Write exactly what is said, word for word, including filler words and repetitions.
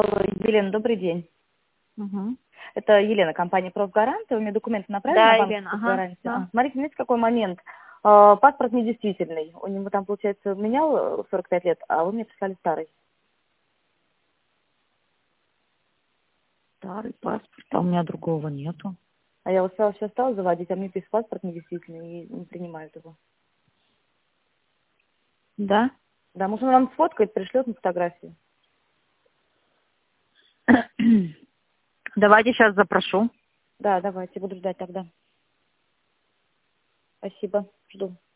Елена, добрый день. Угу. Это Елена, компания «Профгарант». Вы мне документы направили Да, на банковскую Елена, ага. гарантию? Да. А, смотрите, знаете, какой момент? А, паспорт недействительный. У него там, получается, менял сорок пять лет, а вы мне прислали старый. Старый паспорт, а у меня другого нету. А я вот сразу сейчас стала заводить, а мне пишет паспорт недействительный и не принимают его. Да? Да, может, он вам сфоткает, пришлет на фотографию. Давайте сейчас запрошу. Да, давайте, буду ждать тогда. Спасибо, жду.